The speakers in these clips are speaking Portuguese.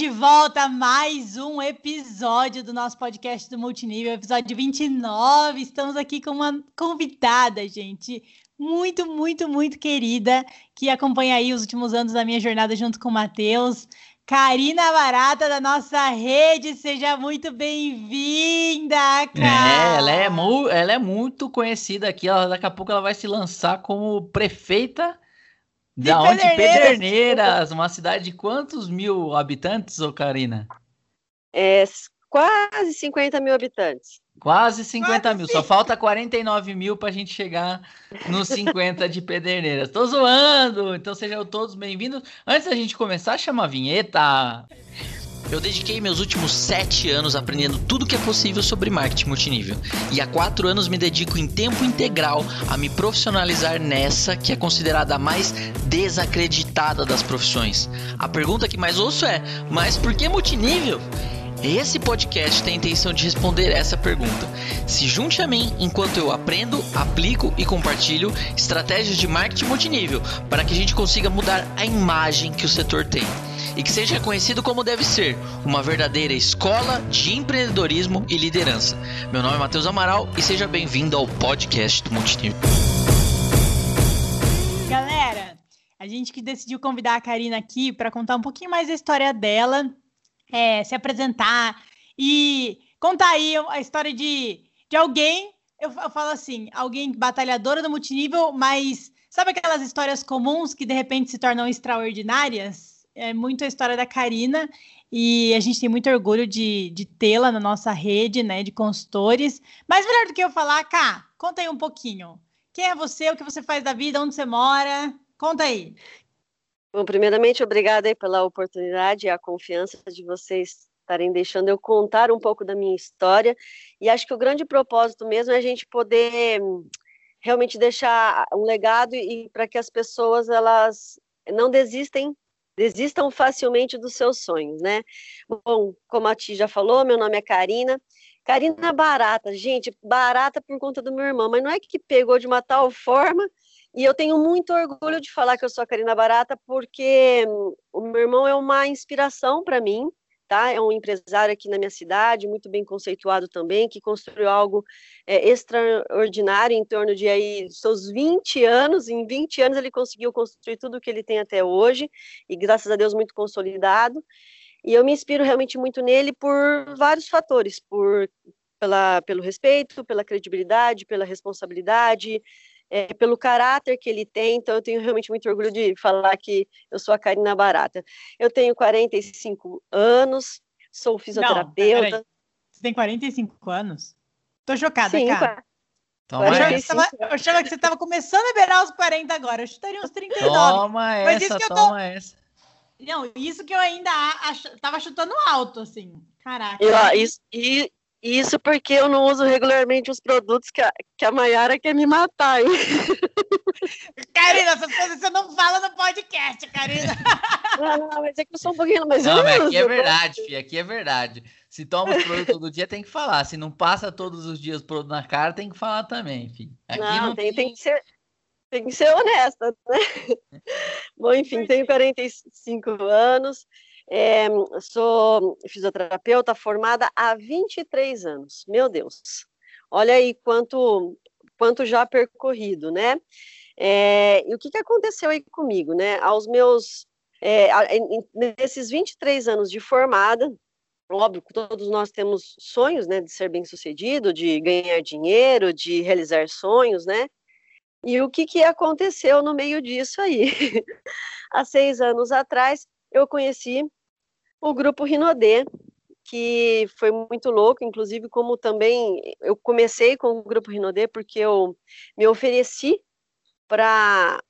de volta a mais um episódio do nosso podcast do Multinível, episódio 29. Estamos aqui com uma convidada, gente, muito, muito, muito querida, que acompanha aí os últimos anos da minha jornada junto com o Matheus. Karina Barata, da nossa rede, seja muito bem-vinda, cara! Ela é muito conhecida aqui, daqui a pouco ela vai se lançar como prefeita De da onde? Pederneiras! Pederneiras, uma cidade de quantos mil habitantes, ô Karina? Quase 50 mil habitantes. Quase 50 mil, só falta 49 mil para a gente chegar nos 50 de Pederneiras. Tô zoando, então sejam todos bem-vindos. Antes da gente começar, chama a vinheta. Eu dediquei meus últimos 7 anos aprendendo tudo que é possível sobre marketing multinível. E há 4 anos me dedico em tempo integral a me profissionalizar nessa que é considerada a mais desacreditada das profissões. A pergunta que mais ouço é, mas por que multinível? Esse podcast tem a intenção de responder essa pergunta. Se junte a mim enquanto eu aprendo, aplico e compartilho estratégias de marketing multinível para que a gente consiga mudar a imagem que o setor tem e que seja reconhecido como deve ser, uma verdadeira escola de empreendedorismo e liderança. Meu nome é Matheus Amaral e seja bem-vindo ao podcast do Multinível. Galera, a gente que decidiu convidar a Karina aqui para contar um pouquinho mais da história dela, se apresentar e contar aí a história de alguém, eu falo assim, alguém batalhadora do multinível, mas sabe aquelas histórias comuns que de repente se tornam extraordinárias? É muito a história da Karina e a gente tem muito orgulho de tê-la na nossa rede, né, de consultores. Mas melhor do que eu falar, Ká, conta aí um pouquinho. Quem é você, o que você faz da vida, onde você mora? Conta aí. Bom, primeiramente, obrigada aí pela oportunidade e a confiança de vocês estarem deixando eu contar um pouco da minha história. E acho que o grande propósito mesmo é a gente poder realmente deixar um legado e para que as pessoas elas não desistam facilmente dos seus sonhos, né? Bom, como a Ti já falou, meu nome é Karina. Karina Barata, gente, barata por conta do meu irmão, mas não é que pegou de uma tal forma. E eu tenho muito orgulho de falar que eu sou a Karina Barata, porque o meu irmão é uma inspiração para mim, tá? É um empresário aqui na minha cidade, muito bem conceituado também, que construiu algo extraordinário em torno de aí seus 20 anos. Em 20 anos ele conseguiu construir tudo o que ele tem até hoje, e graças a Deus muito consolidado. E eu me inspiro realmente muito nele por vários fatores, pelo respeito, pela credibilidade, pela responsabilidade, pelo caráter que ele tem. Então eu tenho realmente muito orgulho de falar que eu sou a Karina Barata. Eu tenho 45 anos, sou fisioterapeuta. Não, você tem 45 anos? Tô chocada, Sim, cara. Toma eu achava que você estava começando a beirar os 40 agora. Eu chutaria uns 39. Toma essa. Não, isso que eu ainda tava chutando alto, assim. Caraca. Isso porque eu não uso regularmente os produtos que a Mayara quer me matar, hein? Karina, essas coisas você não fala no podcast, Karina. Não, mas é que eu sou um pouquinho mais. Não, mas aqui é verdade, filha, aqui é verdade. Se toma os produtos todo dia, tem que falar. Se não passa todos os dias o produto na cara, tem que falar também, filho. Aqui não tem que ser honesta, né? Bom, enfim, tenho 45 anos, sou fisioterapeuta formada há 23 anos. Meu Deus, olha aí quanto já percorrido, né? E o que aconteceu aí comigo, né? Nesses 23 anos de formada, óbvio que todos nós temos sonhos, né? De ser bem-sucedido, de ganhar dinheiro, de realizar sonhos, né? E o que aconteceu no meio disso aí? Há 6 anos atrás, eu conheci o Grupo Rinodê, que foi muito louco, inclusive como também eu comecei com o Grupo Rinodê porque eu me ofereci para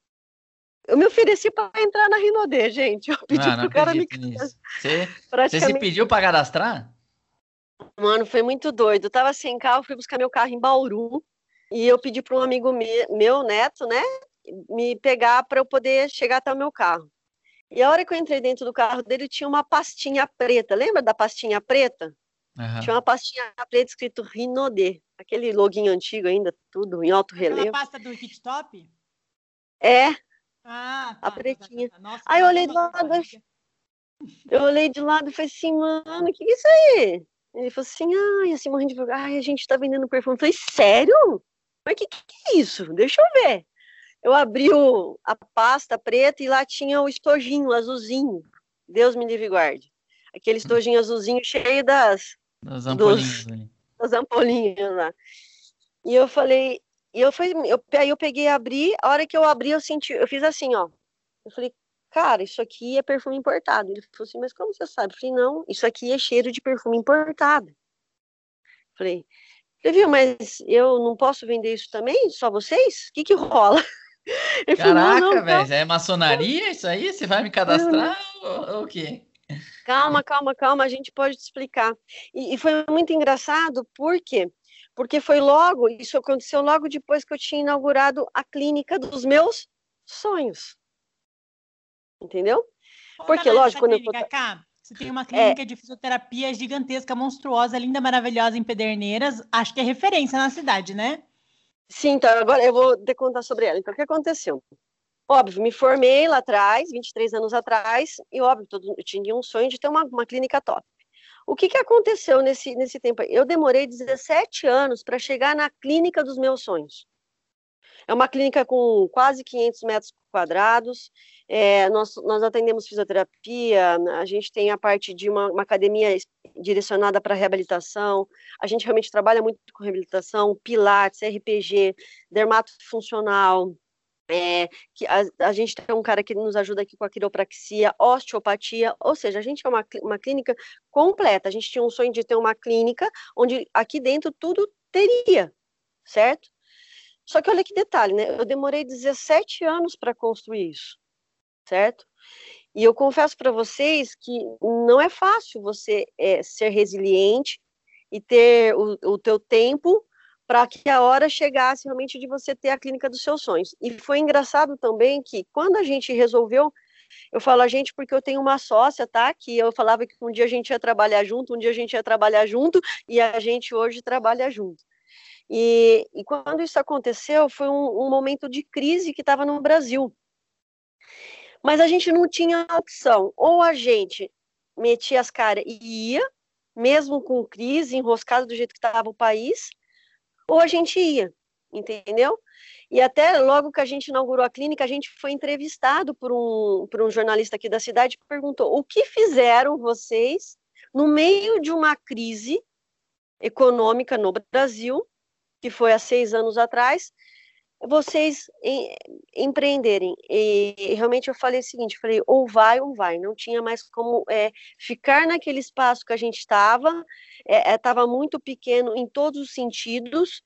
entrar na Rinodê, gente. Eu pedi pro cara me Você se pediu para cadastrar? Mano, foi muito doido. Eu tava sem carro, fui buscar meu carro em Bauru. E eu pedi para um amigo meu, Neto, né, me pegar para eu poder chegar até o meu carro. E a hora que eu entrei dentro do carro dele, tinha uma pastinha preta. Lembra da pastinha preta? Uhum. Tinha uma pastinha preta escrito Rinodê. Aquele loginho antigo ainda, tudo em alto relevo. Aquela pasta do Hit-Top? É. Ah, a pretinha. Nossa, aí eu olhei do lado, Eu olhei de lado e falei assim, mano, o que é isso aí? Ele falou assim, ai, assim, morrendo de vergonha, ai, a gente tá vendendo perfume. Eu falei, sério? Mas que é isso? Deixa eu ver. Eu abri a pasta preta e lá tinha o estojinho azulzinho. Deus me livre e guarde. Aquele estojinho azulzinho cheio Das ampolinhas ali. das ampolinhas lá. E eu falei, aí eu peguei e abri, a hora que eu abri, eu fiz assim, ó. Eu falei, cara, isso aqui é perfume importado. Ele falou assim, mas como você sabe? Eu falei, não, isso aqui é cheiro de perfume importado. Falei, você viu, mas eu não posso vender isso também? Só vocês? O que rola? Ele falou, Caraca, não, velho, é maçonaria isso aí? Você vai me calma, cadastrar ou o quê? calma, a gente pode te explicar. E foi muito engraçado, por quê? Porque isso aconteceu logo depois que eu tinha inaugurado a clínica dos meus sonhos. Entendeu? Conta Porque, mais dessa lógico, quando eu clínica, Cá. Você tem uma é, clínica de fisioterapia gigantesca, monstruosa, linda, maravilhosa em Pederneiras. Acho que é referência na cidade, né? sim, então agora eu vou te contar sobre ela. Então, o que aconteceu? Óbvio, me formei lá atrás, 23 anos atrás, e óbvio, eu tinha um sonho de ter uma clínica top. O que aconteceu nesse tempo aí? Eu demorei 17 anos para chegar na clínica dos meus sonhos. É uma clínica com quase 500 metros quadrados. Nós atendemos fisioterapia, a gente tem a parte de uma academia direcionada para reabilitação. A gente realmente trabalha muito com reabilitação, pilates, RPG, dermatofuncional. A gente tem um cara que nos ajuda aqui com a quiropraxia, osteopatia, ou seja, a gente é uma clínica completa. A gente tinha um sonho de ter uma clínica onde aqui dentro tudo teria, certo? Só que olha que detalhe, né? Eu demorei 17 anos para construir isso, certo? E eu confesso para vocês que não é fácil você ser resiliente e ter o teu tempo para que a hora chegasse realmente de você ter a clínica dos seus sonhos. E foi engraçado também que quando a gente resolveu, eu falo a gente porque eu tenho uma sócia, tá? Que eu falava que um dia a gente ia trabalhar junto, e a gente hoje trabalha junto. E quando isso aconteceu, foi um momento de crise que estava no Brasil. Mas a gente não tinha opção. Ou a gente metia as caras e ia, mesmo com crise, enroscado do jeito que estava o país, ou a gente ia, entendeu? E até logo que a gente inaugurou a clínica, a gente foi entrevistado por um jornalista aqui da cidade que perguntou: o que fizeram vocês no meio de uma crise econômica no Brasil, que foi há 6 anos atrás, vocês empreenderem? E realmente eu falei o seguinte, falei, ou vai, não tinha mais como ficar naquele espaço que a gente estava muito pequeno em todos os sentidos,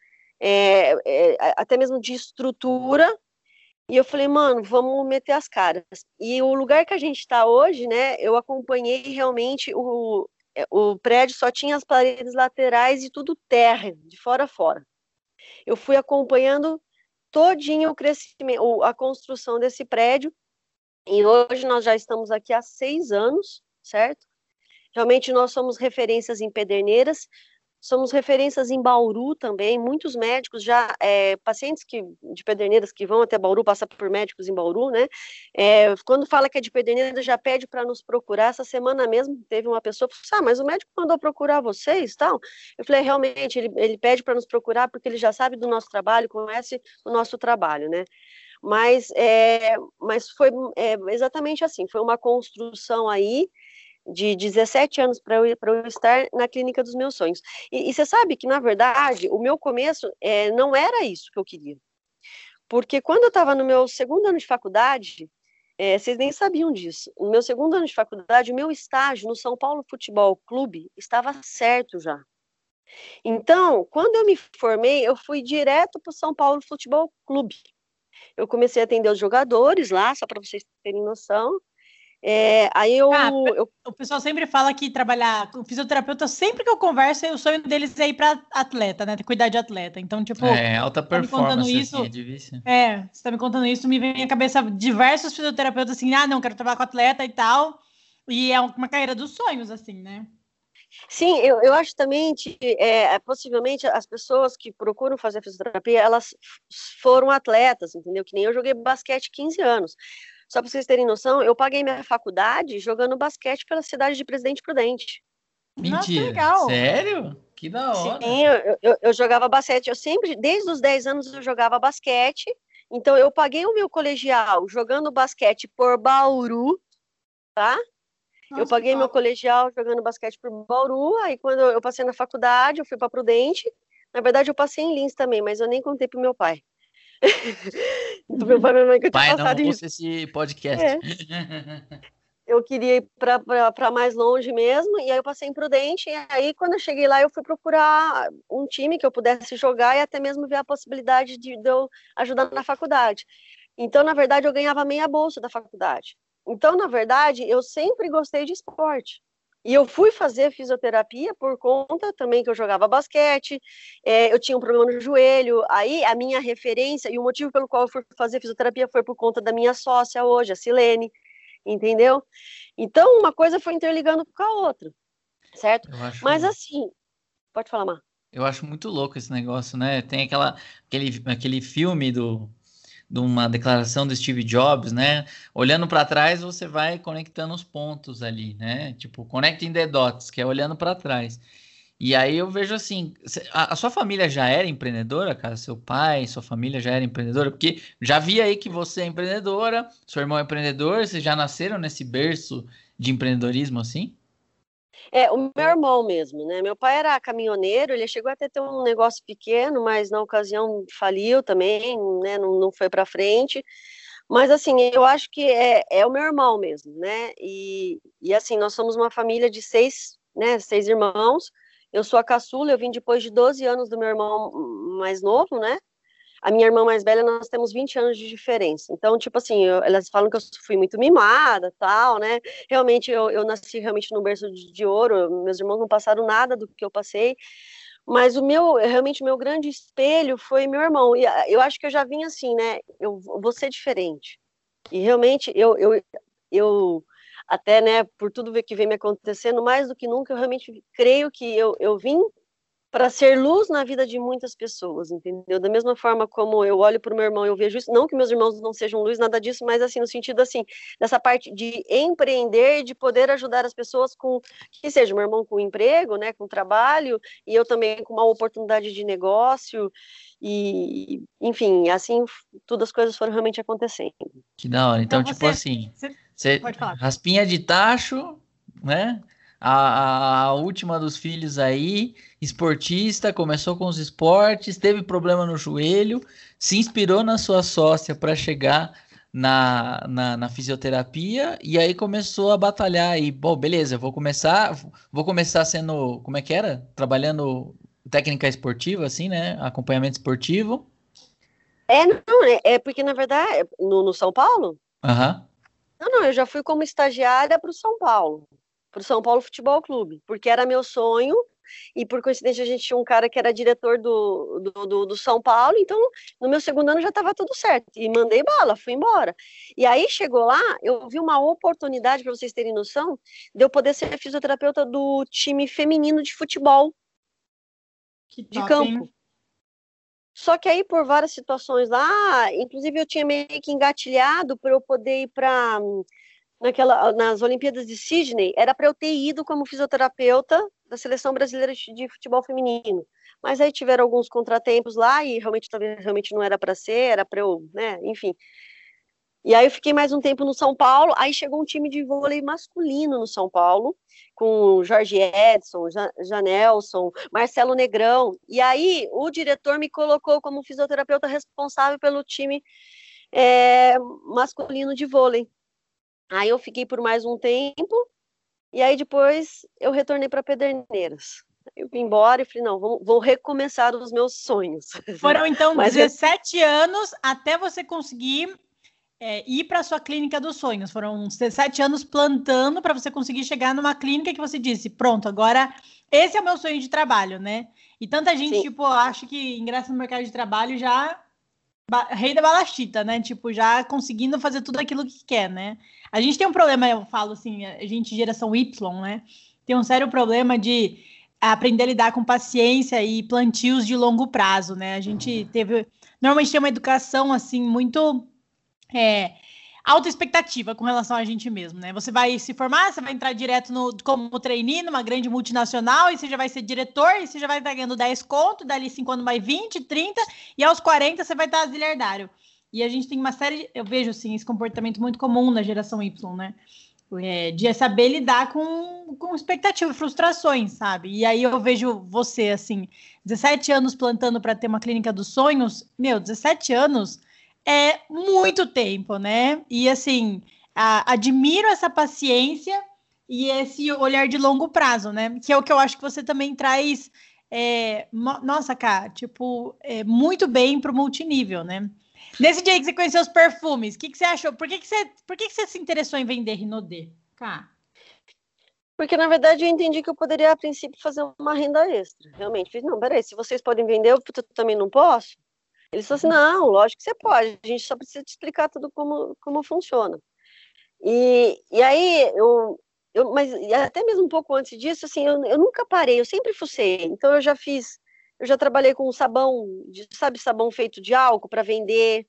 até mesmo de estrutura, e eu falei, mano, vamos meter as caras. E o lugar que a gente está hoje, né, eu acompanhei realmente o prédio só tinha as paredes laterais e tudo terra, de fora a fora. Eu fui acompanhando todinho o crescimento, a construção desse prédio, e hoje nós já estamos aqui há 6 anos, certo? Realmente nós somos referências em Pederneiras, somos referências em Bauru também, muitos médicos já, pacientes de Pederneiras que vão até Bauru, passam por médicos em Bauru, né? Quando fala que é de Pederneiras, já pede para nos procurar. Essa semana mesmo teve uma pessoa que falou, mas o médico mandou procurar vocês, tal. Eu falei, realmente, ele pede para nos procurar porque ele já sabe do nosso trabalho, conhece o nosso trabalho, né? Mas foi exatamente assim, foi uma construção aí, de 17 anos para eu estar na clínica dos meus sonhos. E você sabe que, na verdade, o meu começo não era isso que eu queria. Porque quando eu estava no meu segundo ano de faculdade, vocês nem sabiam disso, no meu segundo ano de faculdade, o meu estágio no São Paulo Futebol Clube estava certo já. Então, quando eu me formei, eu fui direto para o São Paulo Futebol Clube. Eu comecei a atender os jogadores lá, só para vocês terem noção. Aí o pessoal sempre fala que trabalhar com fisioterapeuta, sempre que eu converso, o sonho deles é ir para atleta, né? Cuidar de atleta. Então, tipo, Alta tá me contando performance, isso. assim, é difícil. Você tá me contando isso, me vem à cabeça diversos fisioterapeutas assim, não, quero trabalhar com atleta e tal. E é uma carreira dos sonhos, assim, né? Sim, eu acho também que possivelmente as pessoas que procuram fazer fisioterapia, elas foram atletas, entendeu? Que nem eu joguei basquete 15 anos. Só para vocês terem noção, eu paguei minha faculdade jogando basquete pela cidade de Presidente Prudente. Mentira. Nossa, que legal. Sério? Que da Sim, hora. eu jogava basquete, eu sempre, desde os 10 anos eu jogava basquete, então eu paguei o meu colegial jogando basquete por Bauru, tá? Nossa, Eu paguei meu colegial jogando basquete por Bauru, aí quando eu passei na faculdade, eu fui para Prudente, na verdade eu passei em Lins também, mas eu nem contei pro meu pai. Pro meu pai e minha mãe que eu tinha Pai, não passado em... ouça esse podcast. É. Eu queria ir para mais longe mesmo, e aí eu passei em Prudente, e aí quando eu cheguei lá eu fui procurar um time que eu pudesse jogar e até mesmo ver a possibilidade de eu ajudar na faculdade. Então, na verdade, eu ganhava meia bolsa da faculdade. Então, na verdade, eu sempre gostei de esporte. E eu fui fazer fisioterapia por conta também que eu jogava basquete, eu tinha um problema no joelho, aí a minha referência, e o motivo pelo qual eu fui fazer fisioterapia foi por conta da minha sócia hoje, a Silene, entendeu? Então, uma coisa foi interligando com a outra, certo? Mas assim, pode falar, Mar. Eu acho muito louco esse negócio, né? Tem aquele filme de uma declaração do Steve Jobs, né? Olhando para trás, você vai conectando os pontos ali, né? Tipo, connecting the dots, que é olhando para trás. E aí eu vejo assim, a sua família já era empreendedora, cara? Seu pai, sua família já era empreendedora? Porque já vi aí que você é empreendedora, seu irmão é empreendedor, vocês já nasceram nesse berço de empreendedorismo assim? O meu irmão mesmo, né? Meu pai era caminhoneiro, ele chegou até a ter um negócio pequeno, mas na ocasião faliu também, né? Não foi para frente. Mas assim, eu acho que é o meu irmão mesmo, né? E assim, nós somos uma família de 6, né? 6 irmãos. Eu sou a caçula, eu vim depois de 12 anos do meu irmão mais novo, né? A minha irmã mais velha, nós temos 20 anos de diferença. Então, tipo assim, elas falam que eu fui muito mimada, tal, né? Realmente, eu nasci realmente no berço de ouro. Meus irmãos não passaram nada do que eu passei. Mas realmente, o meu grande espelho foi meu irmão. E eu acho que eu já vim assim, né? Eu vou ser diferente. E realmente, eu até, né, por tudo que vem me acontecendo, mais do que nunca, eu realmente creio que eu vim para ser luz na vida de muitas pessoas, entendeu? Da mesma forma como eu olho para o meu irmão, eu vejo isso, não que meus irmãos não sejam luz, nada disso, mas assim, no sentido assim, dessa parte de empreender, de poder ajudar as pessoas com, que seja meu irmão com emprego, né, com trabalho, e eu também com uma oportunidade de negócio, e enfim, assim, todas as coisas foram realmente acontecendo. Que da hora. Então, Então tipo assim, você pode falar. raspinha de tacho, né? A última dos filhos aí, esportista, começou com os esportes, teve problema no joelho, se inspirou na sua sócia para chegar na fisioterapia e aí começou a batalhar e, bom, beleza, vou começar sendo, como é que era? Trabalhando técnica esportiva, assim, né? Acompanhamento esportivo. Não, é porque, na verdade, no São Paulo, Aham. Não, eu já fui como estagiária para o São Paulo Futebol Clube, porque era meu sonho, e por coincidência a gente tinha um cara que era diretor do São Paulo, então no meu segundo ano já estava tudo certo, e mandei bala, fui embora. E aí chegou lá, eu vi uma oportunidade, para vocês terem noção, de eu poder ser fisioterapeuta do time feminino de futebol, Que de top, campo. hein? Só que aí, por várias situações lá, inclusive eu tinha meio que engatilhado para eu poder ir para nas Olimpíadas de Sydney, era para eu ter ido como fisioterapeuta da seleção brasileira de futebol feminino. Mas aí tiveram alguns contratempos lá e realmente não era para ser, era para eu, né, enfim. E aí eu fiquei mais um tempo no São Paulo, aí chegou um time de vôlei masculino no São Paulo, com Jorge Edson, Janelson, Marcelo Negrão, e aí o diretor me colocou como fisioterapeuta responsável pelo time masculino de vôlei. Aí eu fiquei por mais um tempo, e aí depois eu retornei para Pederneiras. Eu vim embora e falei, não, vou recomeçar os meus sonhos. Foram então 17 anos até você conseguir ir para a sua clínica dos sonhos. Foram 17 anos plantando para você conseguir chegar numa clínica que você disse, pronto, agora esse é o meu sonho de trabalho, né? E tanta gente, Sim. tipo, acha que ingressa no mercado de trabalho já rei da balachita, né? Tipo, já conseguindo fazer tudo aquilo que quer, né? A gente tem um problema, eu falo assim, a gente, geração Y, né? Tem um sério problema de aprender a lidar com paciência e plantios de longo prazo, né? A gente normalmente tem uma educação, assim, muito alta expectativa com relação a gente mesmo, né? Você vai se formar, você vai entrar direto como trainee numa grande multinacional, e você já vai ser diretor, e você já vai estar ganhando 10 conto, dali 5 anos mais 20, 30, e aos 40 você vai estar zilhardário. E a gente tem uma série, eu vejo assim, esse comportamento muito comum na geração Y, né? De saber lidar com expectativa e frustrações, sabe? E aí eu vejo você, assim, 17 anos plantando para ter uma clínica dos sonhos. Meu, 17 anos é muito tempo, né? E, assim, admiro essa paciência e esse olhar de longo prazo, né? Que é o que eu acho que você também traz, nossa, cara, tipo, muito bem para o multinível, né? Nesse dia que você conheceu os perfumes, o que você achou? Por que você se interessou em vender Rinodê? Cara. Porque, na verdade, eu entendi que eu poderia, a princípio, fazer uma renda extra. Realmente, fiz, não, peraí, se vocês podem vender, eu também não posso? Eles falaram assim, não, lógico que você pode, a gente só precisa te explicar tudo como funciona. E aí, mas até mesmo um pouco antes disso, assim, eu nunca parei, eu sempre fucei. Então, eu já trabalhei com sabão, sabe, sabão feito de álcool para vender.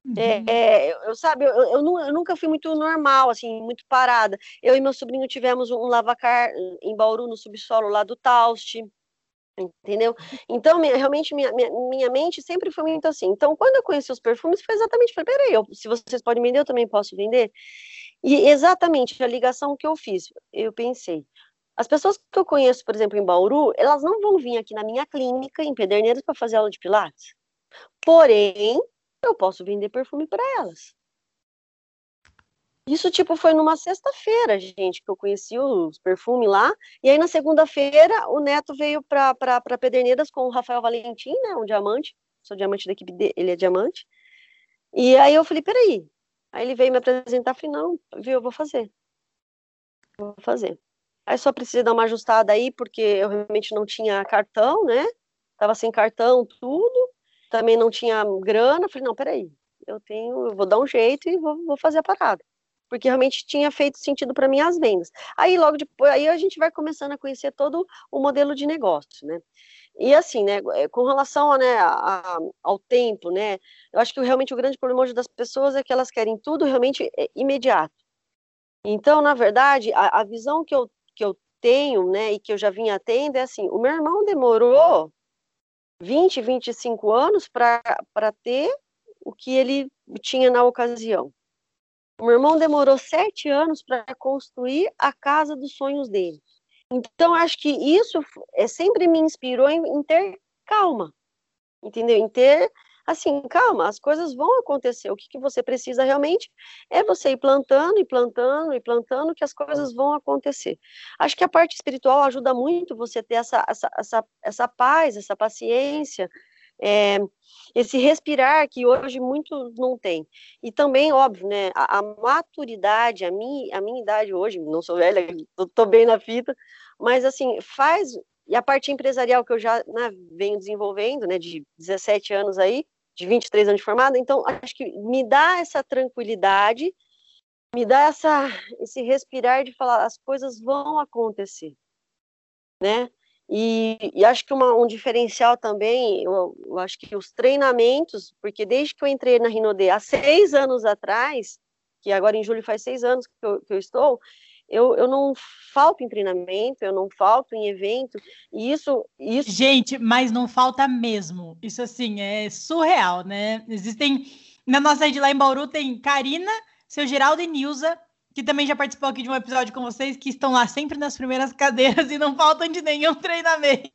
Eu nunca fui muito normal, assim, muito parada. Eu e meu sobrinho tivemos um lavacar em Bauru, no subsolo lá do Taust, entendeu? Então, realmente, minha mente sempre foi muito assim. Então, quando eu conheci os perfumes, foi exatamente, falei, peraí, se vocês podem vender, eu também posso vender? E exatamente a ligação que eu fiz, eu pensei, as pessoas que eu conheço, por exemplo, em Bauru, elas não vão vir aqui na minha clínica, em Pederneiras, para fazer aula de Pilates. Porém, eu posso vender perfume para elas. Isso, tipo, foi numa sexta-feira, gente, que eu conheci os perfumes lá. E aí, na segunda-feira, o Neto veio para Pederneiras com o Rafael Valentim, né, um diamante. Sou diamante da equipe dele, ele é diamante. E aí eu falei, peraí. Aí ele veio me apresentar, falei, não, viu, eu vou fazer. Vou fazer. Aí só precisa dar uma ajustada aí, porque eu realmente não tinha cartão, né? Tava sem cartão, tudo. Também não tinha grana. Falei, não, peraí. Eu vou dar um jeito e vou fazer a parada. Porque realmente tinha feito sentido para mim as vendas. Aí logo depois, aí a gente vai começando a conhecer todo o modelo de negócio, né? E assim, né, com relação ao tempo, né, eu acho que realmente o grande problema hoje das pessoas é que elas querem tudo realmente imediato. Então, na verdade, a visão que eu tenho, né, e que eu já vinha tendo é assim, o meu irmão demorou 20, 25 anos para ter o que ele tinha na ocasião. O meu irmão demorou 7 anos para construir a casa dos sonhos dele. Então, acho que isso sempre me inspirou em ter calma, entendeu? Em ter, assim, calma, as coisas vão acontecer. O que você precisa realmente é você ir plantando, e plantando, e plantando, que as coisas vão acontecer. Acho que a parte espiritual ajuda muito você ter essa paz, essa paciência, esse respirar que hoje muitos não têm. E também, óbvio, né, a maturidade, a minha idade hoje, não sou velha, estou bem na fita, mas assim, e a parte empresarial que eu já, né, venho desenvolvendo, né, de 17 anos aí, de 23 anos de formada, então acho que me dá essa tranquilidade, me dá esse respirar de falar, as coisas vão acontecer, né? E acho que um diferencial também, eu acho que os treinamentos, porque desde que eu entrei na Rinodê, há 6 anos atrás, que agora em julho faz 6 anos que eu estou, eu não falto em treinamento, eu não falto em evento, e isso... Gente, mas não falta mesmo. Isso, assim, é surreal, né? Na nossa rede lá em Bauru, tem Karina, seu Geraldo e Nilza, que também já participou aqui de um episódio com vocês, que estão lá sempre nas primeiras cadeiras e não faltam de nenhum treinamento.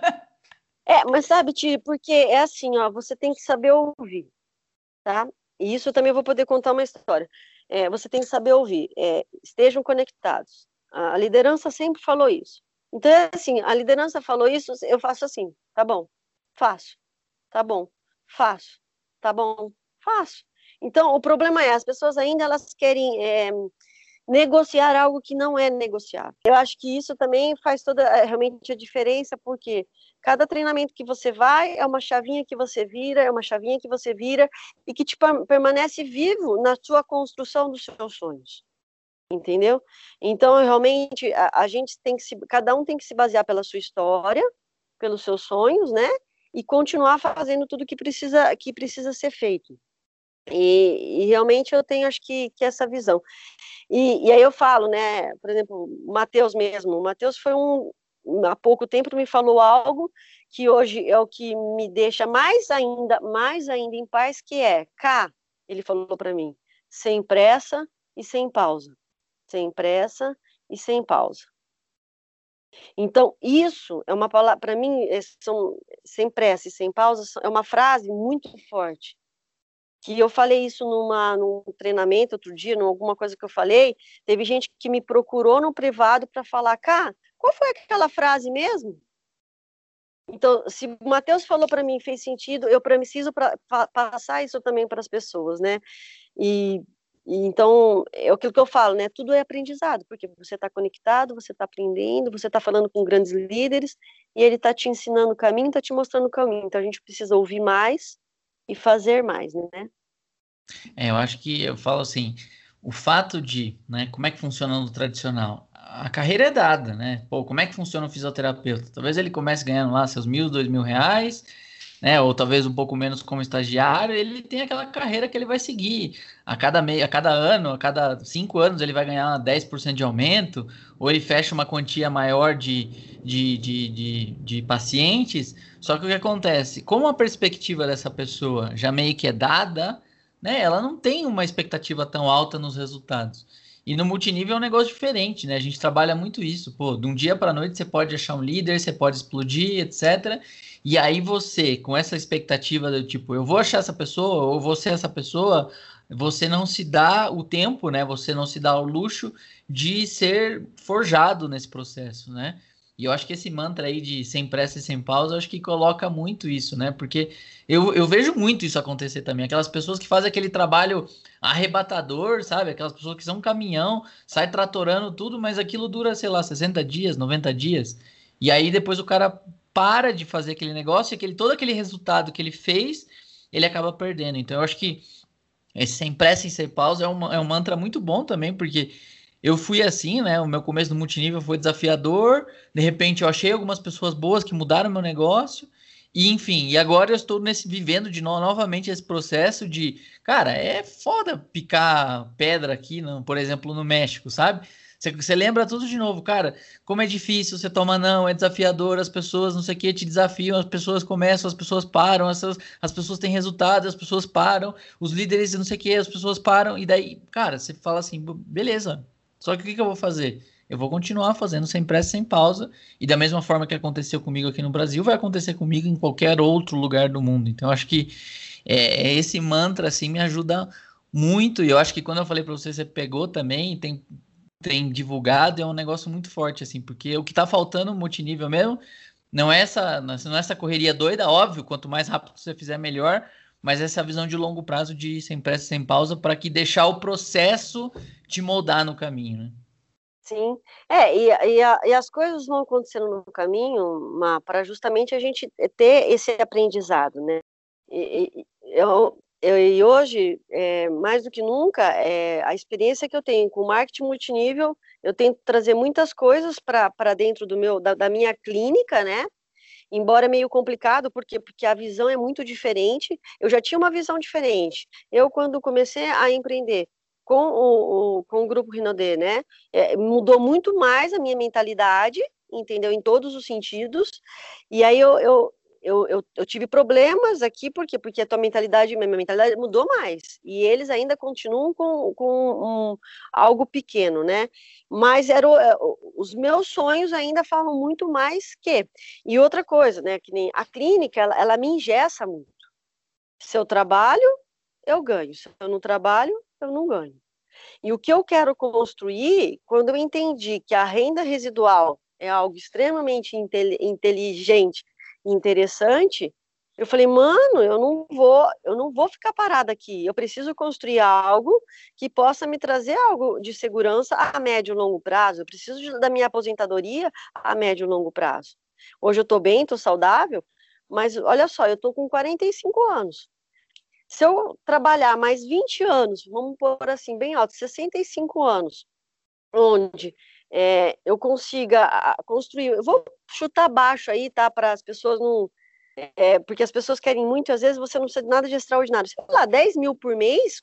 Mas sabe, Ti, porque é assim, ó, você tem que saber ouvir, tá? E isso também eu vou poder contar uma história. Você tem que saber ouvir, estejam conectados. A liderança sempre falou isso. Então, assim, a liderança falou isso, eu faço assim, tá bom, faço, tá bom, faço, tá bom, faço. Então, o problema as pessoas ainda elas querem negociar algo que não é negociável. Eu acho que isso também faz realmente a diferença, porque cada treinamento que você vai é uma chavinha que você vira, e que te permanece vivo na sua construção dos seus sonhos. Entendeu? Então, realmente, a gente cada um tem que se basear pela sua história, pelos seus sonhos, né? E continuar fazendo tudo que precisa ser feito. E realmente eu tenho, acho que essa visão. E aí eu falo, né, por exemplo, o Matheus mesmo, o Matheus foi há pouco tempo me falou algo que hoje é o que me deixa mais ainda em paz, que é, ele falou para mim, sem pressa e sem pausa. Sem pressa e sem pausa. Então, isso é uma palavra, para mim, sem pressa e sem pausa, é uma frase muito forte. Que eu falei isso num treinamento outro dia, numa alguma coisa que eu falei, teve gente que me procurou no privado para falar, qual foi aquela frase mesmo? Então, se o Matheus falou para mim, fez sentido, eu preciso passar isso também para as pessoas, né? Então, é aquilo que eu falo, né? Tudo é aprendizado, porque você está conectado, você está aprendendo, você está falando com grandes líderes, e ele está te ensinando o caminho, está te mostrando o caminho. Então, a gente precisa ouvir mais e fazer mais, né? Eu acho que eu falo assim, o fato de, né, como é que funciona no tradicional? A carreira é dada, né? Pô, como é que funciona o fisioterapeuta? Talvez ele comece ganhando lá seus 1.000, 2.000 reais, né? Ou talvez um pouco menos como estagiário, ele tem aquela carreira que ele vai seguir. A cada ano, a cada 5 anos, ele vai ganhar 10% de aumento, ou ele fecha uma quantia maior de pacientes. Só que o que acontece? Como a perspectiva dessa pessoa já meio que é dada, né? Ela não tem uma expectativa tão alta nos resultados. E no multinível é um negócio diferente, né? A gente trabalha muito isso. Pô, de um dia para a noite você pode achar um líder, você pode explodir, etc. E aí você, com essa expectativa do tipo, eu vou achar essa pessoa, ou vou ser essa pessoa, você não se dá o tempo, né? Você não se dá o luxo de ser forjado nesse processo, né? E eu acho que esse mantra aí de sem pressa e sem pausa, eu acho que coloca muito isso, né? Porque eu vejo muito isso acontecer também. Aquelas pessoas que fazem aquele trabalho arrebatador, sabe? Aquelas pessoas que são um caminhão, sai tratorando tudo, mas aquilo dura, sei lá, 60 dias, 90 dias. E aí depois o cara para de fazer aquele negócio e todo aquele resultado que ele fez, ele acaba perdendo. Então eu acho que esse sem pressa e sem pausa é um mantra muito bom também, porque eu fui assim, né? O meu começo no multinível foi desafiador. De repente, eu achei algumas pessoas boas que mudaram meu negócio. E, enfim, e agora eu estou vivendo novamente esse processo de, cara, é foda picar pedra aqui, por exemplo, no México, sabe? Você lembra tudo de novo, cara. Como é difícil, você toma não, é desafiador, as pessoas não sei o que te desafiam, as pessoas começam, as pessoas param, as pessoas têm resultado, as pessoas param, os líderes não sei o que, as pessoas param, e daí, cara, você fala assim, beleza. Só que o que eu vou fazer? Eu vou continuar fazendo sem pressa, sem pausa, e da mesma forma que aconteceu comigo aqui no Brasil, vai acontecer comigo em qualquer outro lugar do mundo. Então, eu acho que esse mantra, assim, me ajuda muito, e eu acho que quando eu falei para você, você pegou também, tem divulgado, é um negócio muito forte, assim, porque o que tá faltando no multinível mesmo, não é essa correria doida, óbvio, quanto mais rápido você fizer, melhor, mas essa visão de longo prazo de sem pressa, sem pausa, para que deixar o processo te moldar no caminho, né? Sim, e as coisas vão acontecendo no caminho, para justamente a gente ter esse aprendizado, né? E hoje, mais do que nunca, a experiência que eu tenho com marketing multinível, eu tento trazer muitas coisas para dentro da minha clínica, né? Embora meio complicado, porque a visão é muito diferente. Eu já tinha uma visão diferente. Eu, quando comecei a empreender com o Grupo Rinodê, né, mudou muito mais a minha mentalidade, entendeu? Em todos os sentidos. E aí eu tive problemas aqui, por quê? Porque minha mentalidade mudou mais. E eles ainda continuam com algo pequeno, né? Mas os meus sonhos ainda falam muito mais que. E outra coisa, né? Que nem a clínica, ela me engessa muito. Se eu trabalho, eu ganho. Se eu não trabalho, eu não ganho. E o que eu quero construir, quando eu entendi que a renda residual é algo extremamente inteligente e interessante, eu falei, mano, eu não vou ficar parada aqui. Eu preciso construir algo que possa me trazer algo de segurança a médio e longo prazo. Eu preciso da minha aposentadoria a médio e longo prazo. Hoje eu estou bem, estou saudável, mas olha só, eu estou com 45 anos. Se eu trabalhar mais 20 anos, vamos pôr assim, bem alto, 65 anos, onde eu consiga construir, eu vou chutar baixo aí, tá, para as pessoas Porque as pessoas querem muito, às vezes você não precisa de nada de extraordinário. Sei lá, 10 mil por mês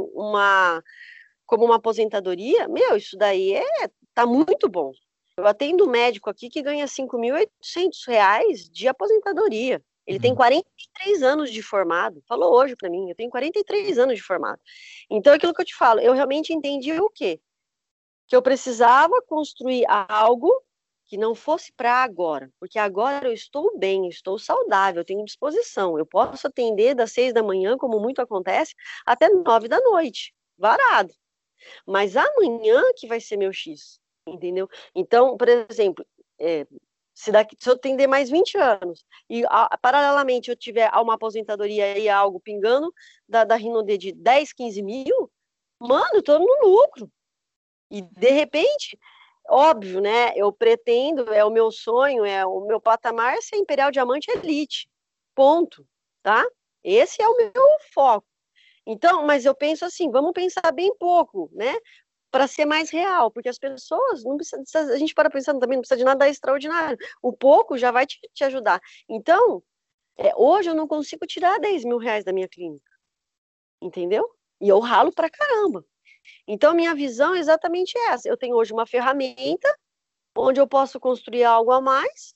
como uma aposentadoria, meu, isso daí tá muito bom. Eu atendo um médico aqui que ganha R$ 5.800 de aposentadoria. Ele tem 43 anos de formado. Falou hoje para mim, eu tenho 43 anos de formado. Então, aquilo que eu te falo, eu realmente entendi o quê? Que eu precisava construir algo que não fosse para agora, porque agora eu estou bem, estou saudável, eu tenho disposição, eu posso atender das 6 da manhã, como muito acontece, até 9 da noite, varado. Mas amanhã que vai ser meu X, entendeu? Então, por exemplo, se eu atender mais 20 anos e paralelamente eu tiver uma aposentadoria e algo pingando da Rinode de 10, 15 mil, mano, eu tô no lucro. E de repente, óbvio, né? Eu pretendo, é o meu sonho, é o meu patamar ser Imperial Diamante Elite. Ponto, tá? Esse é o meu foco. Então, mas eu penso assim, vamos pensar bem pouco, né? Para ser mais real, porque as pessoas não precisa, a gente para pensando também, não precisa de nada extraordinário. O pouco já vai te ajudar. Então, hoje eu não consigo tirar R$ 10.000 da minha clínica, entendeu? E eu ralo pra caramba. Então, minha visão é exatamente essa. Eu tenho hoje uma ferramenta onde eu posso construir algo a mais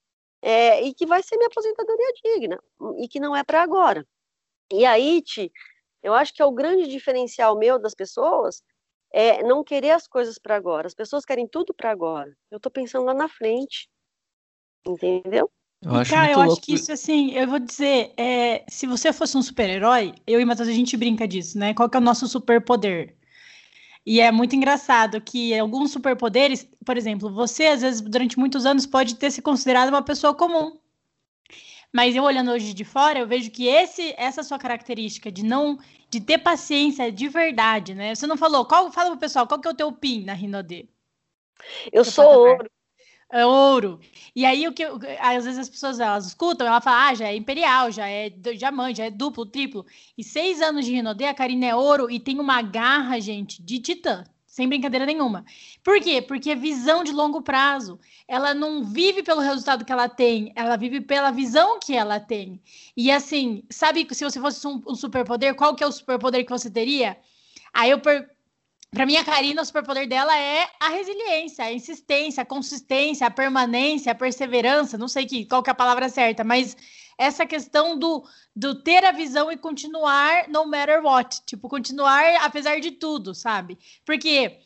e que vai ser minha aposentadoria digna e que não é para agora. E aí, eu acho que é o grande diferencial meu das pessoas é não querer as coisas para agora. As pessoas querem tudo para agora. Eu estou pensando lá na frente, entendeu? Eu acho Cara, muito eu louco. acho que isso, assim, eu vou dizer, se você fosse um super-herói, eu e o Matheus, a gente brinca disso, né? Qual que é o nosso superpoder? E é muito engraçado que alguns superpoderes, por exemplo, você, às vezes, durante muitos anos, pode ter se considerado uma pessoa comum. Mas eu olhando hoje de fora, eu vejo que essa sua característica de ter paciência de verdade, né? Você não falou, fala pro pessoal, qual que é o teu PIN na Rinode? Eu sou ouro. É ouro. E aí, às vezes as pessoas elas escutam, ela fala, já é imperial, já é diamante, já é duplo, triplo. E 6 anos de Rinode, a Karina é ouro e tem uma garra, gente, de titã. Sem brincadeira nenhuma. Por quê? Porque é visão de longo prazo. Ela não vive pelo resultado que ela tem, ela vive pela visão que ela tem. E assim, sabe se você fosse um superpoder, qual que é o superpoder que você teria? Aí Para mim, a Karina, o superpoder dela é a resiliência, a insistência, a consistência, a permanência, a perseverança, não sei qual que é a palavra certa, mas essa questão do ter a visão e continuar no matter what, tipo, continuar apesar de tudo, sabe? Porque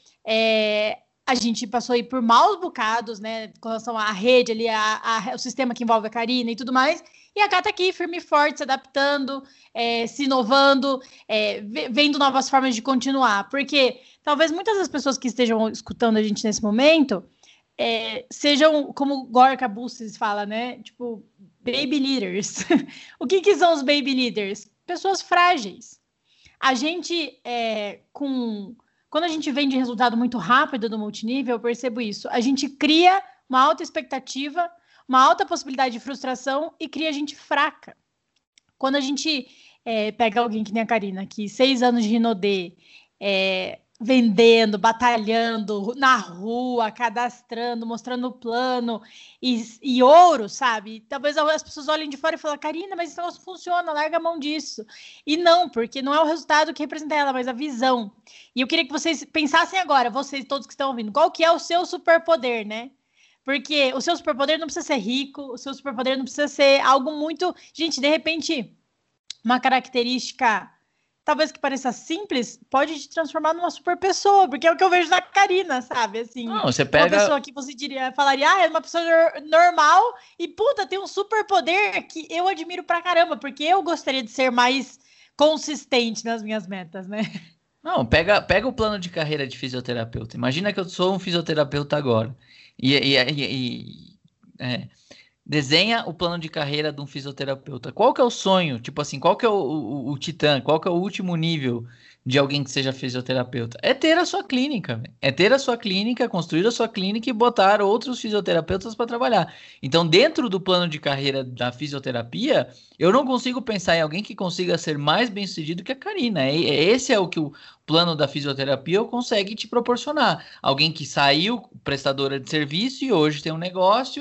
a gente passou aí por maus bocados, né, com relação à rede ali, o sistema que envolve a Karina e tudo mais, e a Ká tá aqui, firme e forte, se adaptando, se inovando, vendo novas formas de continuar, porque talvez muitas das pessoas que estejam escutando a gente nesse momento sejam, como Gorka Busses fala, né? Tipo, baby leaders. O que são os baby leaders? Pessoas frágeis. A gente, quando a gente vem de resultado muito rápido do multinível, eu percebo isso. A gente cria uma alta expectativa, uma alta possibilidade de frustração e cria gente fraca. Quando a gente pega alguém que nem a Karina, que 6 anos de Rinode, vendendo, batalhando na rua, cadastrando, mostrando o plano e ouro, sabe? Talvez as pessoas olhem de fora e falem, Karina, mas isso não funciona, larga a mão disso. E não, porque não é o resultado que representa ela, mas a visão. E eu queria que vocês pensassem agora, vocês todos que estão ouvindo, qual que é o seu superpoder, né? Porque o seu superpoder não precisa ser rico, o seu superpoder não precisa ser algo muito... Gente, de repente, uma característica... talvez que pareça simples, pode te transformar numa super pessoa, porque é o que eu vejo na Karina, sabe? Assim, não, você pega... uma pessoa que você falaria, é uma pessoa normal e, puta, tem um super poder que eu admiro pra caramba, porque eu gostaria de ser mais consistente nas minhas metas, né? Não, pega o plano de carreira de fisioterapeuta. Imagina que eu sou um fisioterapeuta agora. Desenha o plano de carreira de um fisioterapeuta. Qual que é o sonho? Tipo assim, qual que é o titã? Qual que é o último nível de alguém que seja fisioterapeuta? É ter a sua clínica, véio. É ter a sua clínica, construir a sua clínica e botar outros fisioterapeutas para trabalhar. Então, dentro do plano de carreira da fisioterapia, eu não consigo pensar em alguém que consiga ser mais bem-sucedido que a Karina. Esse é o que o plano da fisioterapia consegue te proporcionar. Alguém que saiu prestadora de serviço e hoje tem um negócio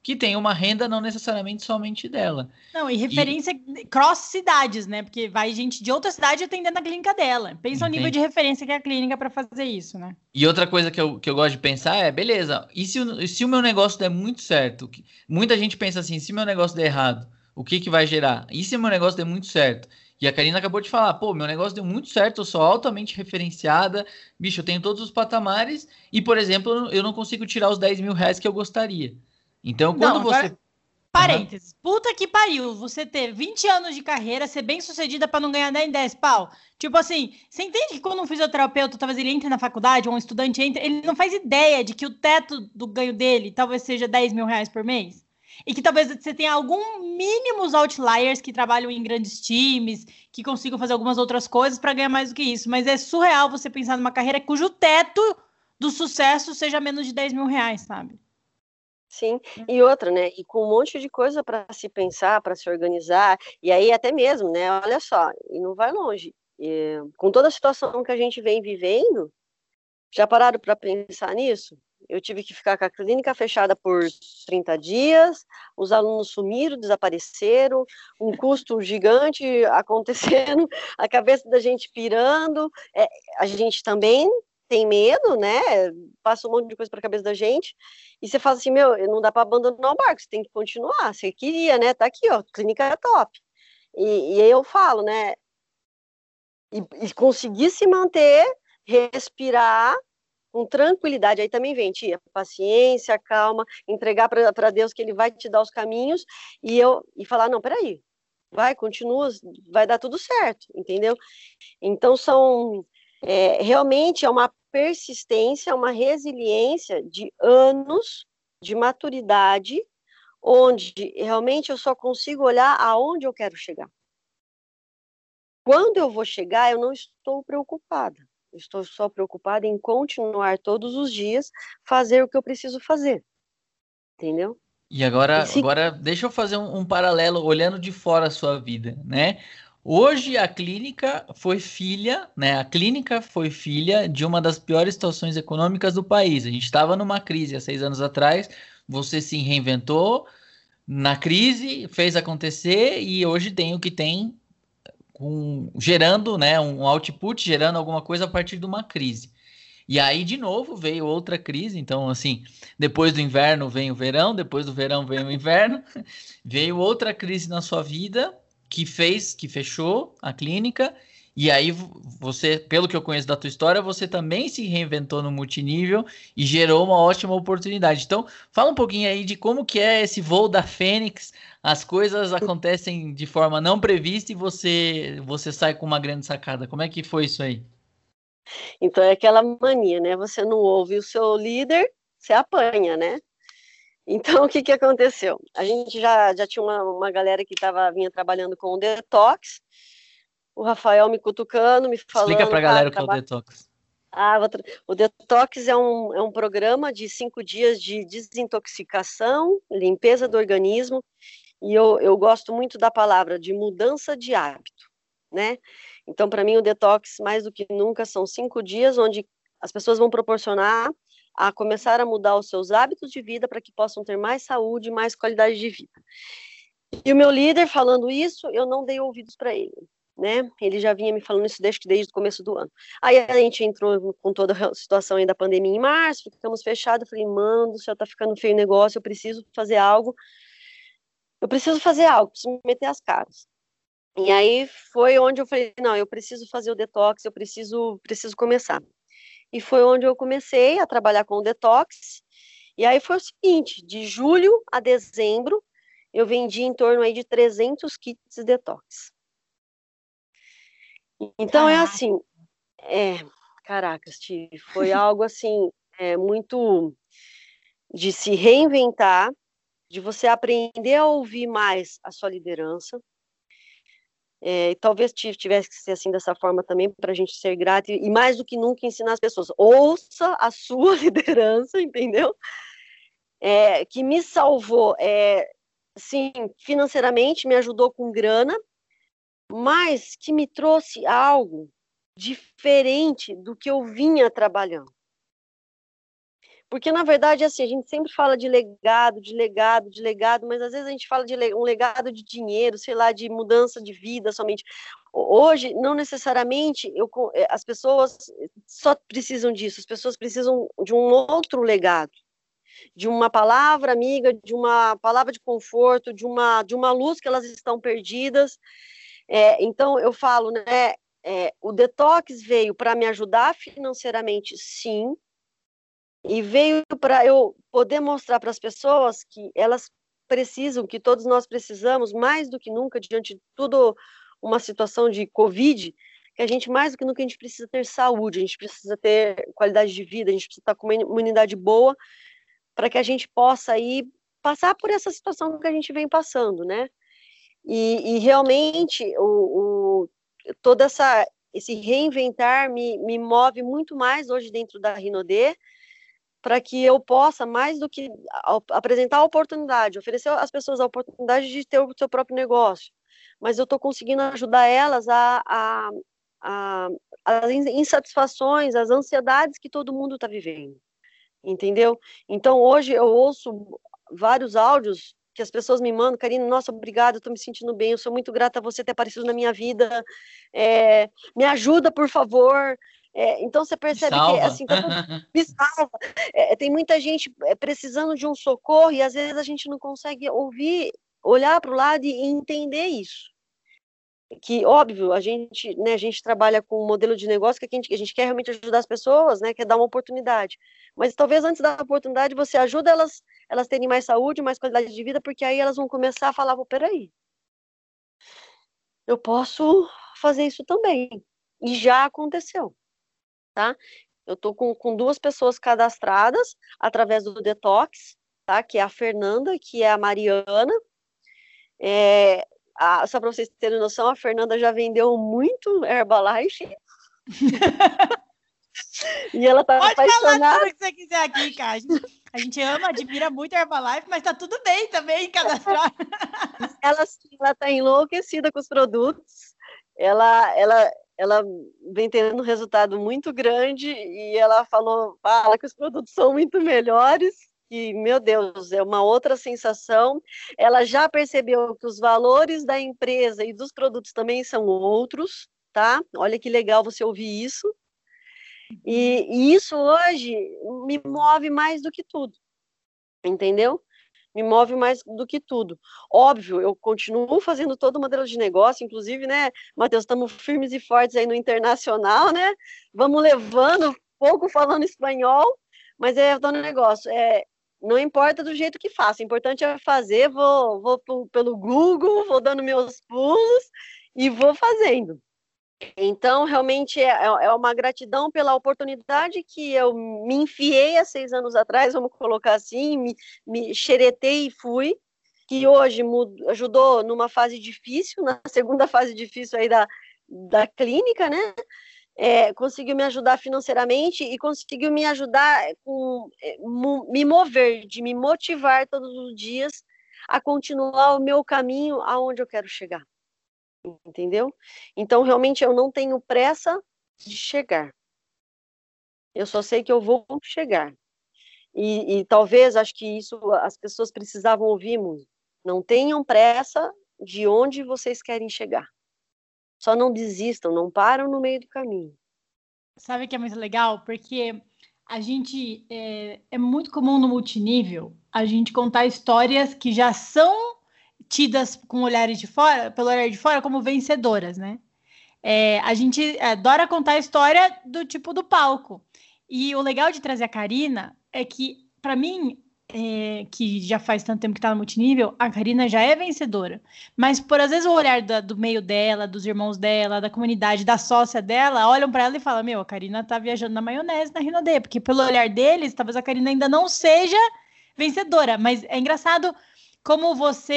que tem uma renda não necessariamente somente dela. Não, e referência cross cidades, né? Porque vai gente de outra cidade atendendo a clínica dela. Pensa o nível de referência que é a clínica para fazer isso, né? E outra coisa que eu gosto de pensar é, beleza, e se o meu negócio der muito certo? Muita gente pensa assim, se meu negócio der errado, o que vai gerar? E se meu negócio der muito certo? E a Karina acabou de falar, pô, meu negócio deu muito certo, eu sou altamente referenciada, bicho, eu tenho todos os patamares e, por exemplo, eu não consigo tirar os 10 mil reais que eu gostaria. Então, quando você... Parênteses. Puta que pariu. Você ter 20 anos de carreira, ser bem sucedida para não ganhar nem 10 pau. Tipo assim, você entende que quando um fisioterapeuta, talvez ele entre na faculdade, ou um estudante entra, ele não faz ideia de que o teto do ganho dele talvez seja 10 mil reais por mês? E que talvez você tenha algum mínimos outliers que trabalham em grandes times, que consigam fazer algumas outras coisas para ganhar mais do que isso. Mas é surreal você pensar numa carreira cujo teto do sucesso seja menos de 10 mil reais, sabe? Sim, e outra, né? E com um monte de coisa para se pensar, para se organizar, e aí até mesmo, né? Olha só, e não vai longe. Com toda a situação que a gente vem vivendo, já pararam para pensar nisso? Eu tive que ficar com a clínica fechada por 30 dias, os alunos sumiram, desapareceram, um custo gigante acontecendo, a cabeça da gente pirando, a gente também tem medo, né? Passa um monte de coisa para a cabeça da gente, e você fala assim, meu, não dá para abandonar o barco, você tem que continuar, você queria, né? Tá aqui, ó, clínica é top. E aí eu falo, né? E conseguir se manter, respirar, com tranquilidade, aí também vem, tia, paciência, calma, entregar para Deus que Ele vai te dar os caminhos, e falar, não, peraí, vai, continua, vai dar tudo certo, entendeu? Então, realmente é uma persistência, uma resiliência de anos de maturidade, onde realmente eu só consigo olhar aonde eu quero chegar. Quando eu vou chegar, eu não estou preocupada. Estou só preocupada em continuar todos os dias, fazer o que eu preciso fazer. Entendeu? E agora deixa eu fazer um paralelo olhando de fora a sua vida, né? Hoje a clínica foi filha, né? A clínica foi filha de uma das piores situações econômicas do país. A gente estava numa crise há 6 anos atrás, você se reinventou na crise, fez acontecer e hoje tem o que tem, gerando, né, um output, gerando alguma coisa a partir de uma crise. E aí, de novo, veio outra crise. Então, assim, depois do inverno vem o verão, depois do verão vem o inverno. Veio outra crise na sua vida que fechou a clínica. E aí, você, pelo que eu conheço da tua história, você também se reinventou no multinível e gerou uma ótima oportunidade. Então, fala um pouquinho aí de como que é esse voo da Fênix. As coisas acontecem de forma não prevista e você sai com uma grande sacada. Como é que foi isso aí? Então é aquela mania, né? Você não ouve o seu líder, você apanha, né? Então o que aconteceu? A gente já tinha uma galera que vinha trabalhando com o detox, o Rafael me cutucando, me falando... Explica pra galera o que é o detox. O detox é um programa de 5 dias de desintoxicação, limpeza do organismo, e eu gosto muito da palavra de mudança de hábito, né? Então, para mim, o detox, mais do que nunca, são 5 dias onde as pessoas vão proporcionar a começar a mudar os seus hábitos de vida para que possam ter mais saúde, mais qualidade de vida. E o meu líder falando isso, eu não dei ouvidos para ele, né? Ele já vinha me falando isso desde o começo do ano. Aí a gente entrou com toda a situação aí da pandemia em março, ficamos fechados, eu falei, mano, do céu, tá ficando feio o negócio, eu preciso fazer algo, preciso meter as caras. E aí foi onde eu falei, não, eu preciso fazer o detox, eu preciso começar. E foi onde eu comecei a trabalhar com o detox. E aí foi o seguinte, de julho a dezembro, eu vendi em torno aí de 300 kits detox. Então é assim, caracas, foi algo assim, muito de se reinventar, de você aprender a ouvir mais a sua liderança. Talvez tivesse que ser assim dessa forma também para a gente ser grato e mais do que nunca ensinar as pessoas, ouça a sua liderança, entendeu? Que me salvou, sim, financeiramente, me ajudou com grana, mas que me trouxe algo diferente do que eu vinha trabalhando. Porque, na verdade, assim, a gente sempre fala de legado, mas às vezes a gente fala de um legado de dinheiro, sei lá, de mudança de vida somente. Hoje, não necessariamente, as pessoas só precisam disso, as pessoas precisam de um outro legado, de uma palavra amiga, de uma palavra de conforto, de uma luz que elas estão perdidas. Então, eu falo, né, o detox veio para me ajudar financeiramente, sim, e veio para eu poder mostrar para as pessoas que elas precisam, que todos nós precisamos, mais do que nunca, diante de tudo uma situação de Covid, que a gente, mais do que nunca, a gente precisa ter saúde, a gente precisa ter qualidade de vida, a gente precisa estar com uma imunidade boa, para que a gente possa aí passar por essa situação que a gente vem passando, né? E realmente, todo esse reinventar me move muito mais hoje dentro da Rinodê, para que eu possa, mais do que apresentar a oportunidade, oferecer às pessoas a oportunidade de ter o seu próprio negócio, mas eu estou conseguindo ajudar elas as insatisfações, as ansiedades que todo mundo está vivendo, entendeu? Então, hoje eu ouço vários áudios que as pessoas me mandam: Karina, nossa, obrigada, eu estou me sentindo bem, eu sou muito grata a você ter aparecido na minha vida, me ajuda, por favor. Então você percebe que assim, me salva. Tem muita gente precisando de um socorro e às vezes a gente não consegue ouvir, olhar para o lado e entender isso. Que, óbvio, a gente trabalha com um modelo de negócio que a gente quer realmente ajudar as pessoas, né, quer dar uma oportunidade. Mas talvez antes da oportunidade você ajuda elas terem mais saúde, mais qualidade de vida, porque aí elas vão começar a falar: peraí, eu posso fazer isso também. E já aconteceu. Tá? Eu estou com 2 pessoas cadastradas através do Detox, tá? Que é a Fernanda, que é a Mariana. Só para vocês terem noção, a Fernanda já vendeu muito Herbalife. E ela tá apaixonada. Pode falar tudo que você quiser aqui, cara. A gente ama, admira muito a Herbalife, mas tá tudo bem também cadastrar. Ela tá enlouquecida com os produtos. Ela vem tendo um resultado muito grande e ela fala que os produtos são muito melhores, e, meu Deus, é uma outra sensação. Ela já percebeu que os valores da empresa e dos produtos também são outros, tá? Olha que legal você ouvir isso. E isso hoje me move mais do que tudo, entendeu? Me move mais do que tudo. Óbvio, eu continuo fazendo todo o modelo de negócio, inclusive, né, Matheus, estamos firmes e fortes aí no internacional, né? Vamos levando, pouco falando espanhol, mas é todo negócio. Não importa do jeito que faça, o importante é fazer, vou pelo Google, vou dando meus pulos e vou fazendo. Então, realmente, é uma gratidão pela oportunidade que eu me enfiei há 6 anos atrás, vamos colocar assim, me xeretei e fui, que hoje ajudou numa fase difícil, na segunda fase difícil aí da clínica, né? Conseguiu me ajudar financeiramente e conseguiu me ajudar me mover, de me motivar todos os dias a continuar o meu caminho aonde eu quero chegar. Entendeu? Então, realmente, eu não tenho pressa de chegar. Eu só sei que eu vou chegar. E talvez, acho que isso as pessoas precisavam ouvir muito. Não tenham pressa de onde vocês querem chegar. Só não desistam, não param no meio do caminho. Sabe que é muito legal? Porque a gente, é muito comum no multinível a gente contar histórias que já são tidas com olhares de fora, pelo olhar de fora, como vencedoras, né? A gente adora contar a história do tipo do palco. E o legal de trazer a Karina é que, para mim, que já faz tanto tempo que tá no multinível, a Karina já é vencedora. Mas, por às vezes, o olhar do meio dela, dos irmãos dela, da comunidade, da sócia dela, olham para ela e falam: meu, a Karina tá viajando na maionese na Rinodê, porque pelo olhar deles, talvez a Karina ainda não seja vencedora. Mas é engraçado como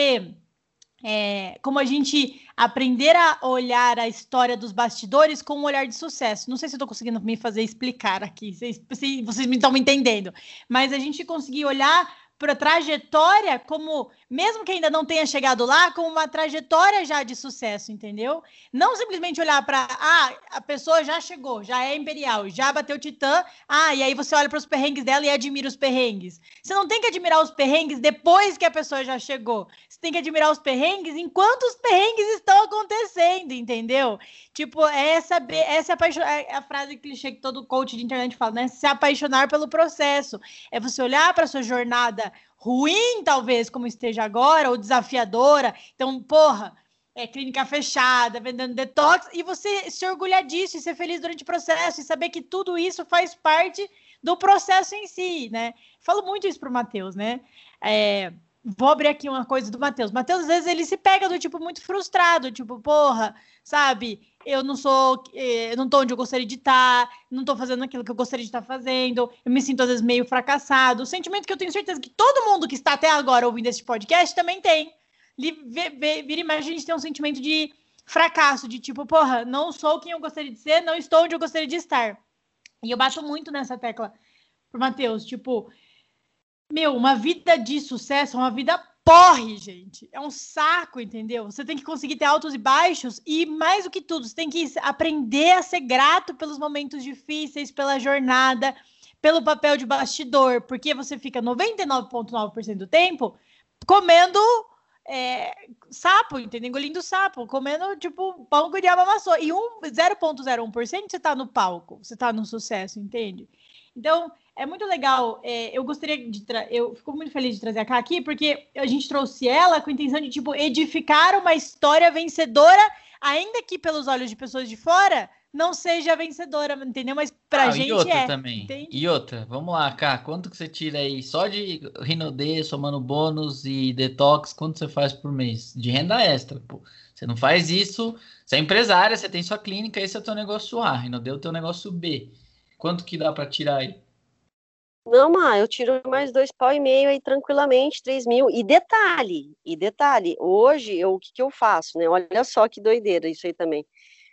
como a gente aprender a olhar a história dos bastidores com um olhar de sucesso. Não sei se eu estou conseguindo me fazer explicar aqui, se vocês me estão me entendendo, mas a gente conseguir olhar trajetória, como, mesmo que ainda não tenha chegado lá, como uma trajetória já de sucesso, entendeu? Não simplesmente olhar para, a pessoa já chegou, já é imperial, já bateu titã, e aí você olha para os perrengues dela e admira os perrengues. Você não tem que admirar os perrengues depois que a pessoa já chegou. Você tem que admirar os perrengues enquanto os perrengues estão acontecendo, entendeu? Tipo, essa é a frase clichê que todo coach de internet fala, né? Se apaixonar pelo processo. É você olhar para sua jornada ruim, talvez, como esteja agora, ou desafiadora. Então, clínica fechada, vendendo detox, e você se orgulhar disso e ser feliz durante o processo e saber que tudo isso faz parte do processo em si, né? Falo muito isso pro Matheus, né? Vou abrir aqui uma coisa do Matheus. Matheus, às vezes, ele se pega do tipo muito frustrado, tipo, sabe? Eu não tô onde eu gostaria de estar, não tô fazendo aquilo que eu gostaria de estar fazendo, eu me sinto, às vezes, meio fracassado. O sentimento que eu tenho certeza que todo mundo que está até agora ouvindo esse podcast também tem. Vira e mexe, a gente tem um sentimento de fracasso, de tipo, não sou quem eu gostaria de ser, não estou onde eu gostaria de estar. E eu bato muito nessa tecla pro Matheus, tipo, uma vida de sucesso é uma vida porre, gente. É um saco, entendeu? Você tem que conseguir ter altos e baixos e, mais do que tudo, você tem que aprender a ser grato pelos momentos difíceis, pela jornada, pelo papel de bastidor, porque você fica 99,9% do tempo comendo sapo, entendeu? Engolindo sapo, comendo, tipo, pão que o diabo amassou. E 0,01% você tá no palco, você tá no sucesso, entende? Então, é muito legal. Eu fico muito feliz de trazer a Ká aqui, porque a gente trouxe ela com a intenção de, tipo, edificar uma história vencedora, ainda que pelos olhos de pessoas de fora não seja vencedora, entendeu? Mas pra gente e outra também. Entende? E outra, vamos lá, Ká, quanto que você tira aí só de Rinode, somando bônus e detox, quanto você faz por mês? De renda extra, pô. Você não faz isso, você é empresária, você tem sua clínica, esse é o teu negócio A, Rinode é o teu negócio B. Quanto que dá para tirar aí? Não, eu tiro mais 2,5 pau aí tranquilamente, 3 mil. E detalhe, hoje o que eu faço, né? Olha só que doideira isso aí também.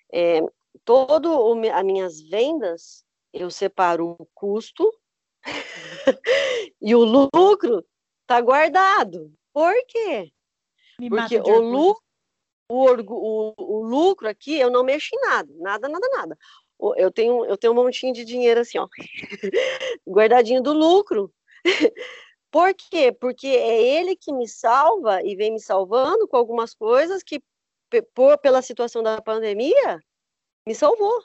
As minhas vendas, eu separo o custo e o lucro tá guardado. Por quê? Porque o lucro aqui eu não mexo em nada. Eu tenho um montinho de dinheiro assim, ó, guardadinho do lucro. Por quê? Porque é ele que me salva e vem me salvando com algumas coisas que, pela situação da pandemia, me salvou.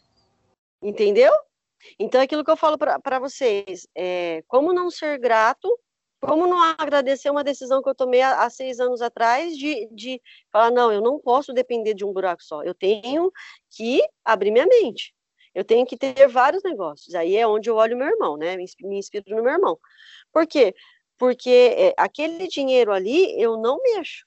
Entendeu? Então, é aquilo que eu falo para vocês, como não ser grato, como não agradecer uma decisão que eu tomei há 6 anos atrás de falar, não, eu não posso depender de um buraco só, eu tenho que abrir minha mente, eu tenho que ter vários negócios. Aí é onde eu olho meu irmão, né? Me inspiro no meu irmão. Por quê? Porque aquele dinheiro ali eu não mexo.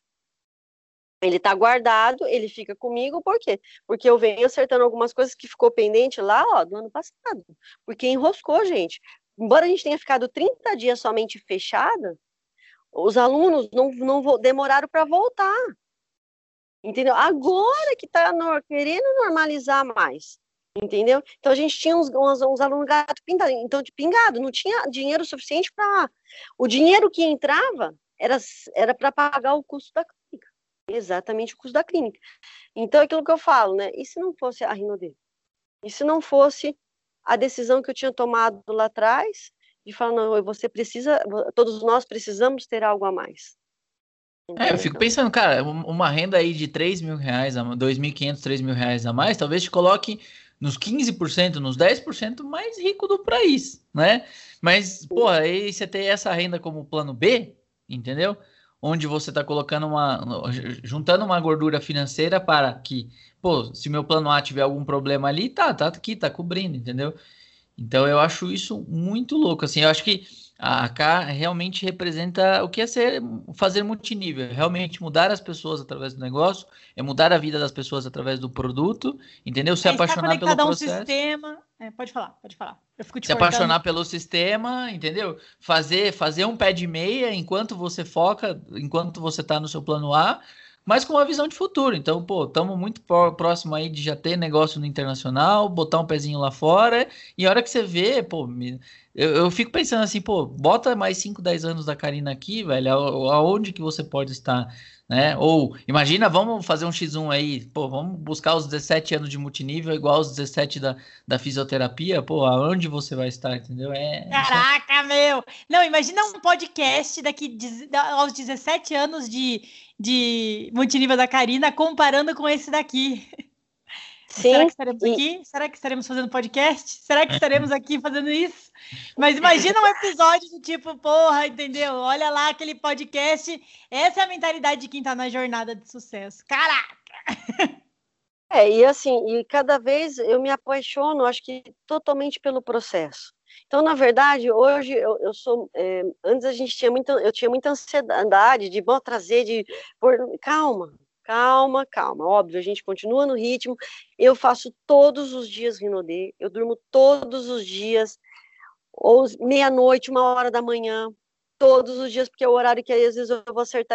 Ele está guardado, ele fica comigo, por quê? Porque eu venho acertando algumas coisas que ficou pendente lá, ó, do ano passado. Porque enroscou, gente. Embora a gente tenha ficado 30 dias somente fechada, os alunos não demoraram para voltar. Entendeu? Agora que está querendo normalizar mais. Entendeu? Então a gente tinha uns alunos gato pingado, não tinha dinheiro suficiente para. O dinheiro que entrava era para pagar o custo da clínica. Exatamente o custo da clínica. Então é aquilo que eu falo, né? E se não fosse a Rinode? E se não fosse a decisão que eu tinha tomado lá atrás, de falar, não, todos nós precisamos ter algo a mais. Eu fico pensando, cara, uma renda aí de 3 mil reais, 2.500, 3 mil reais a mais, talvez te coloque nos 15%, nos 10% mais rico do país, né? Mas, aí você tem essa renda como plano B, entendeu? Onde você está colocando juntando uma gordura financeira para que, se meu plano A tiver algum problema ali, tá aqui, tá cobrindo, entendeu? Então eu acho isso muito louco, assim, eu acho que a Ká realmente representa o que é fazer multinível, realmente mudar as pessoas através do negócio, mudar a vida das pessoas através do produto, entendeu? Se apaixonar pelo processo. Sistema. Pode falar. Eu fico se apaixonar pelo sistema, entendeu? Fazer um pé de meia enquanto você foca, enquanto você está no seu plano A, mas com uma visão de futuro. Então, estamos muito próximo aí de já ter negócio no internacional, botar um pezinho lá fora, e a hora que você vê, Eu fico pensando assim, pô, bota mais 5, 10 anos da Karina aqui, velho, aonde que você pode estar, né? Ou, imagina, vamos fazer um X1 aí, pô, vamos buscar os 17 anos de multinível igual os 17 da fisioterapia, pô, aonde você vai estar, entendeu? Caraca, meu! Não, imagina um podcast aos 17 anos de multinível da Karina comparando com esse daqui. Será Sim, que estaremos aqui? Será que estaremos fazendo podcast? Será que estaremos aqui fazendo isso? Mas imagina um episódio do tipo, porra, entendeu? Olha lá aquele podcast. Essa é a mentalidade de quem tá na jornada de sucesso. Caraca! e assim, e cada vez eu me apaixono, acho que totalmente pelo processo. Então, na verdade, hoje eu sou. Antes a gente eu tinha muita ansiedade de bom trazer, calma, calma, calma. Óbvio, a gente continua no ritmo. Eu faço todos os dias Rinodê, eu durmo todos os dias, ou meia-noite, 1 hora da manhã, todos os dias, porque é o horário que às vezes eu vou acertar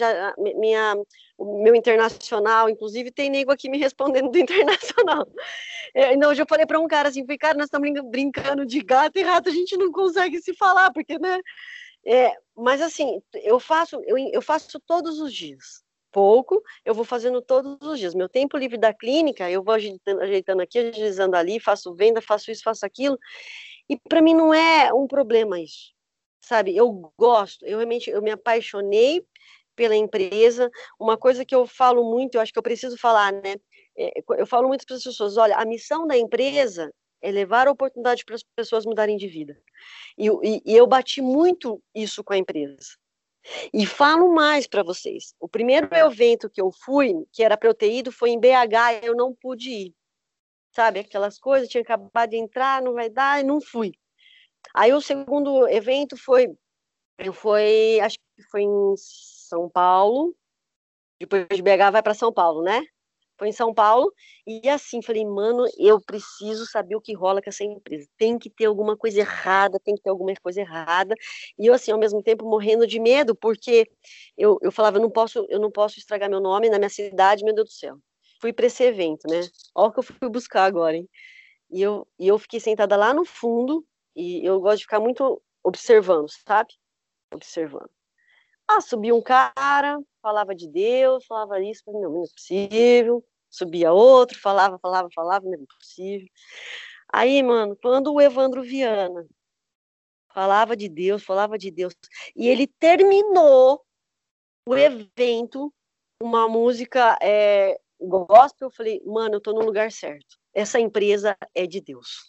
o meu internacional. Inclusive, tem nego aqui me respondendo do internacional. Não, eu já falei para um cara assim, cara, nós estamos brincando de gato e rato, a gente não consegue se falar, porque, né? Mas assim, eu faço todos os dias. Pouco, eu vou fazendo todos os dias. Meu tempo livre da clínica, eu vou ajeitando aqui, agilizando ali, faço venda, faço isso, faço aquilo. E para mim não é um problema isso, sabe? Eu gosto, eu me apaixonei pela empresa. Uma coisa que eu falo muito, eu acho que eu preciso falar, né? Eu falo muito para as pessoas, olha, a missão da empresa é levar a oportunidade para as pessoas mudarem de vida. E eu bati muito isso com a empresa. E falo mais para vocês. O primeiro evento que eu fui, que era para eu ter ido, foi em BH, eu não pude ir. Sabe, aquelas coisas, tinha acabado de entrar, não vai dar, e não fui. Aí o segundo evento acho que foi em São Paulo, depois de BH vai para São Paulo, né? Foi em São Paulo, e assim, falei, mano, eu preciso saber o que rola com essa empresa. Tem que ter alguma coisa errada, tem que ter alguma coisa errada. E eu, assim, ao mesmo tempo, morrendo de medo, porque eu falava, eu não posso estragar meu nome na minha cidade, meu Deus do céu. Fui para esse evento, né? Olha o que eu fui buscar agora, hein? E eu fiquei sentada lá no fundo, e eu gosto de ficar muito observando, sabe? Observando. Subiu um cara, falava de Deus, falava isso, não é possível. Subia outro, falava, não é possível. Aí, mano, quando o Evandro Viana falava de Deus, e ele terminou o evento, uma música gospel, eu falei, mano, eu tô no lugar certo. Essa empresa é de Deus.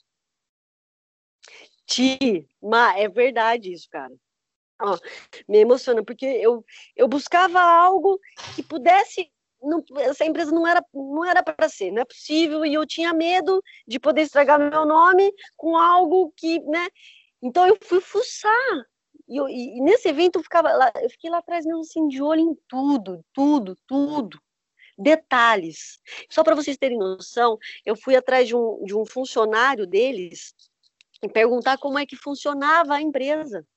É verdade isso, cara. Me emociona, porque eu buscava algo que pudesse. Essa empresa não era para ser, não é possível, e eu tinha medo de poder estragar meu nome com algo que, né? Então eu fui fuçar. E nesse evento eu fiquei lá atrás mesmo assim, de olho em tudo. Detalhes. Só para vocês terem noção, eu fui atrás de um funcionário deles e perguntar como é que funcionava a empresa.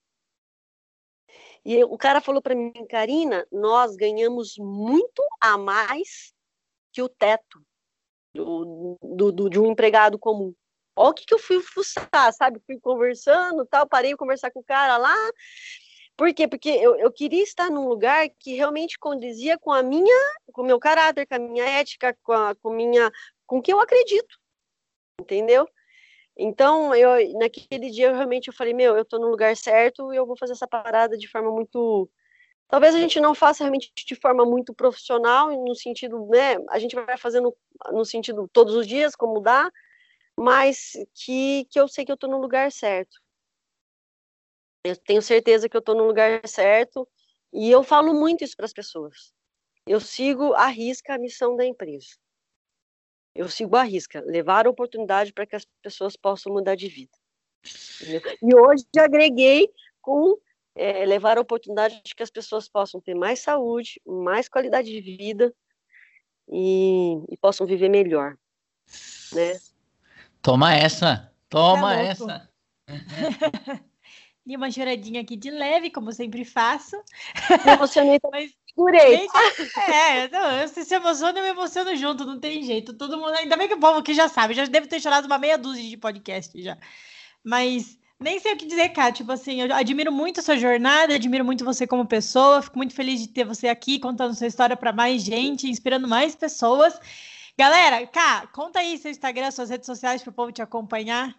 E o cara falou para mim, Karina, nós ganhamos muito a mais que o teto de um empregado comum. Olha o que eu fui fuçar, sabe? Fui conversando, tal, parei de conversar com o cara lá. Por quê? Porque eu queria estar num lugar que realmente condizia com o meu caráter, com a minha ética, com o que eu acredito. Entendeu? Então, naquele dia, eu falei, eu tô no lugar certo e eu vou fazer essa parada de forma muito... Talvez a gente não faça realmente de forma muito profissional, no sentido, né, a gente vai fazendo no sentido todos os dias, como dá, mas que eu sei que eu tô no lugar certo. Eu tenho certeza que eu tô no lugar certo e eu falo muito isso para as pessoas. Eu sigo à risca a missão da empresa. Eu sigo à risca, levar a oportunidade para que as pessoas possam mudar de vida. Entendeu? E hoje agreguei com levar a oportunidade de que as pessoas possam ter mais saúde, mais qualidade de vida e possam viver melhor, né? Toma essa! E uma choradinha aqui de leve, como sempre faço. Me emocionei, mas segurei. Você se emociona, eu me emociono junto, não tem jeito. Todo mundo, ainda bem que o povo aqui já sabe, já deve ter chorado uma meia dúzia de podcast já. Mas Nem sei o que dizer, Ká. Tipo assim, eu admiro muito a sua jornada, admiro muito você como pessoa. Fico muito feliz de ter você aqui contando sua história para mais gente, inspirando mais pessoas. Galera, Ká, conta aí seu Instagram, suas redes sociais para o povo te acompanhar.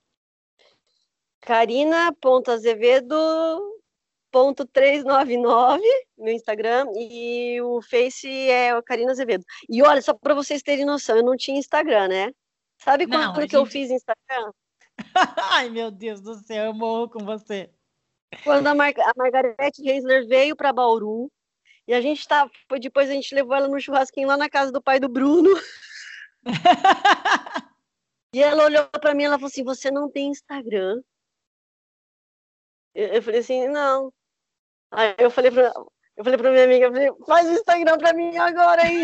Carina.azevedo.399 no Instagram e o Face é o Carina Azevedo. E olha, só para vocês terem noção, eu não tinha Instagram, né? Sabe Não, quando que eu fiz Instagram? Ai, meu Deus do céu, eu morro com você. Quando a Margarete Reisler veio para Bauru e a gente depois a gente levou ela no churrasquinho lá na casa do pai do Bruno. E ela olhou para mim e ela falou assim: "Você não tem Instagram?" Eu falei assim: "Não." Aí eu falei para minha amiga, faz o Instagram para mim agora aí.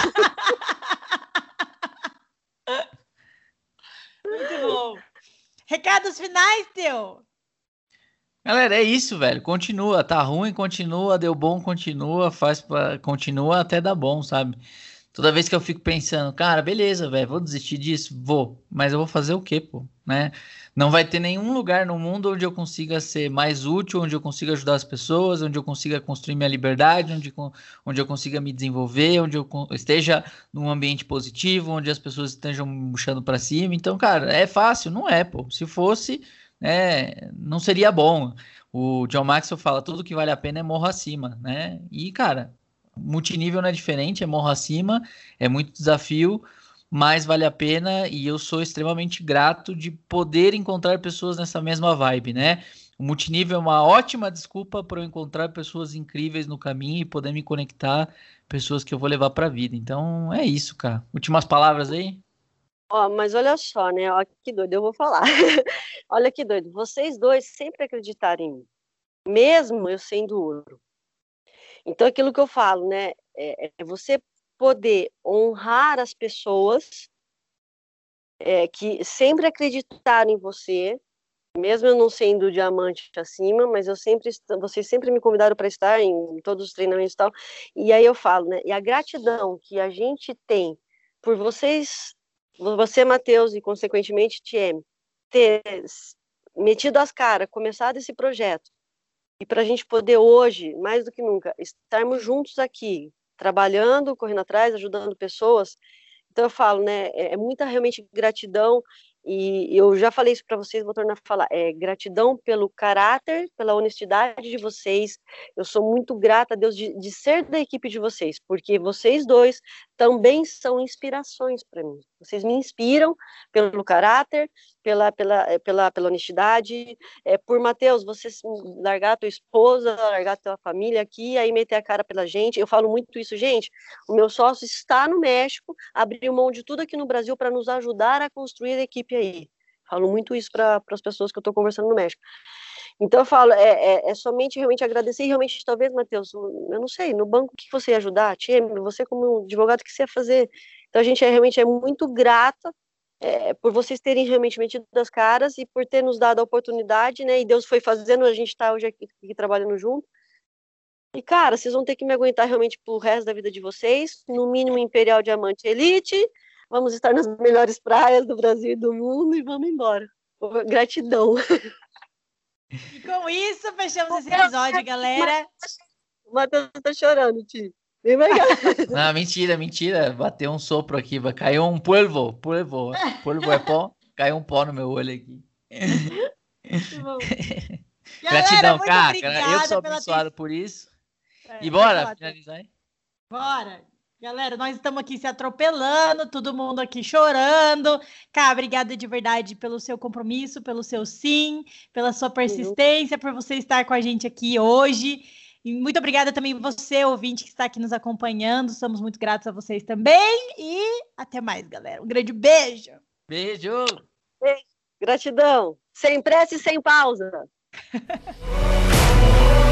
Muito bom. Recados finais, teu. Galera, é isso, velho. Continua, tá ruim, continua, deu bom, continua, continua até dar bom, sabe? Toda vez que eu fico pensando, cara, beleza, velho, vou desistir disso? Vou. Mas eu vou fazer o quê, pô? Né? Não vai ter nenhum lugar no mundo onde eu consiga ser mais útil, onde eu consiga ajudar as pessoas, onde eu consiga construir minha liberdade, onde eu consiga me desenvolver, onde eu esteja num ambiente positivo, onde as pessoas estejam me puxando pra cima. Então, cara, é fácil? Não é, pô. Se fosse, né, não seria bom. O John Maxwell fala, tudo que vale a pena é morro acima, né? E, cara, multinível não é diferente, é morro acima, é muito desafio, mas vale a pena e eu sou extremamente grato de poder encontrar pessoas nessa mesma vibe, né? O multinível é uma ótima desculpa para eu encontrar pessoas incríveis no caminho e poder me conectar, pessoas que eu vou levar para a vida. Então é isso, cara. Últimas palavras aí? Ó, mas olha só, né? Ó, que doido, eu vou falar. Olha que doido. Vocês dois sempre acreditaram em mim, mesmo eu sendo ouro. Então, aquilo que eu falo, né? É você poder honrar as pessoas que sempre acreditaram em você, mesmo eu não sendo diamante acima, mas vocês sempre me convidaram para estar em todos os treinamentos e tal. E aí eu falo, né? E a gratidão que a gente tem por vocês, você, Matheus, e consequentemente TM, ter metido as caras, começado esse projeto, e para a gente poder hoje, mais do que nunca, estarmos juntos aqui, trabalhando, correndo atrás, ajudando pessoas. Então eu falo, né, é muita realmente gratidão, e eu já falei isso para vocês, vou tornar a falar, gratidão pelo caráter, pela honestidade de vocês. Eu sou muito grata a Deus de ser da equipe de vocês, porque vocês dois também são inspirações para mim. Vocês me inspiram pelo caráter, pela honestidade. Por Matheus, você largar a tua esposa, largar a tua família aqui, aí meter a cara pela gente. Eu falo muito isso, gente. O meu sócio está no México, abriu mão de tudo aqui no Brasil para nos ajudar a construir a equipe aí. Falo muito isso para as pessoas que eu estou conversando no México. Então eu falo, somente realmente agradecer e realmente, talvez, Matheus, eu não sei, no banco o que você ia ajudar? Você como advogado, o que você ia fazer? Então a gente realmente é muito grata por vocês terem realmente metido as caras e por ter nos dado a oportunidade, né? E Deus foi fazendo, a gente está hoje aqui trabalhando junto. E, cara, vocês vão ter que me aguentar realmente pro resto da vida de vocês, no mínimo Imperial Diamante Elite, vamos estar nas melhores praias do Brasil e do mundo e vamos embora. Gratidão. E com isso, fechamos esse episódio, galera. O Matheus tá chorando, Ti. Vem pra cá. Não, mentira. Bateu um sopro aqui, caiu um polvo. Polvo é pó, caiu um pó no meu olho aqui. Gratidão, cara. Eu sou abençoado por isso. E bora finalizar aí? Bora. Galera, nós estamos aqui se atropelando, todo mundo aqui chorando. Cá, obrigada de verdade pelo seu compromisso, pelo seu sim, pela sua persistência, por você estar com a gente aqui hoje. E muito obrigada também você, ouvinte, que está aqui nos acompanhando. Somos muito gratos a vocês também. E até mais, galera. Um grande beijo. Beijo. Gratidão. Sem pressa e sem pausa.